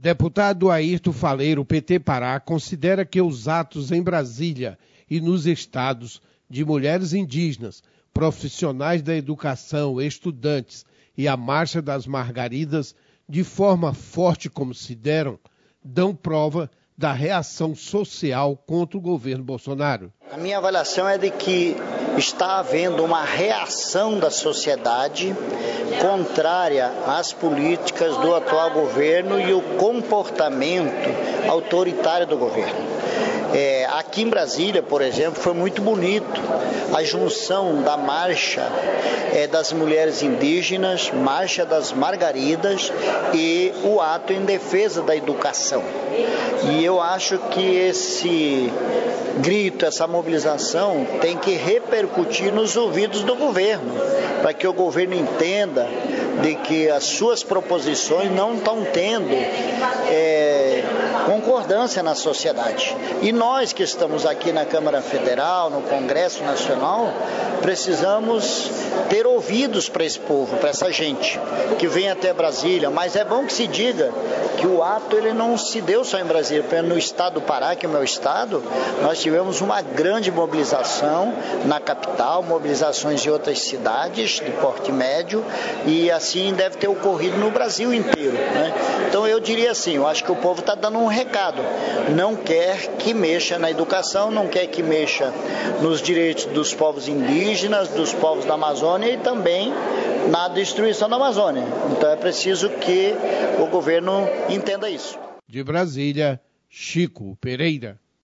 Deputado Ayrton Faleiro, PT Pará, considera que os atos em Brasília e nos estados de mulheres indígenas, profissionais da educação, estudantes e a Marcha das Margaridas, de forma forte como se deram, dão prova da reação social contra o governo Bolsonaro. A minha avaliação é de que está havendo uma reação da sociedade contrária às políticas do atual governo e o comportamento autoritário do governo. Aqui em Brasília, por exemplo, foi muito bonito a junção da marcha das mulheres indígenas, marcha das margaridas e o ato em defesa da educação. E eu acho que esse grito, essa mobilização tem que repercutir nos ouvidos do governo, para que o governo entenda de que as suas proposições não estão tendo concordância na sociedade. E nós que estamos aqui na Câmara Federal, no Congresso Nacional, precisamos ter ouvidos para esse povo, para essa gente que vem até Brasília. Mas é bom que se diga que o ato ele não se deu só em Brasília. No estado do Pará, que é o meu estado, nós tivemos uma grande mobilização na capital, mobilizações em outras cidades de porte médio, e assim deve ter ocorrido no Brasil inteiro, né? Então eu diria assim, eu acho que o povo está dando um recado, não quer que mexa na educação, não quer que mexa nos direitos dos povos indígenas, dos povos da Amazônia e também na destruição da Amazônia. Então é preciso que o governo entenda isso. De Brasília, Chico Pereira.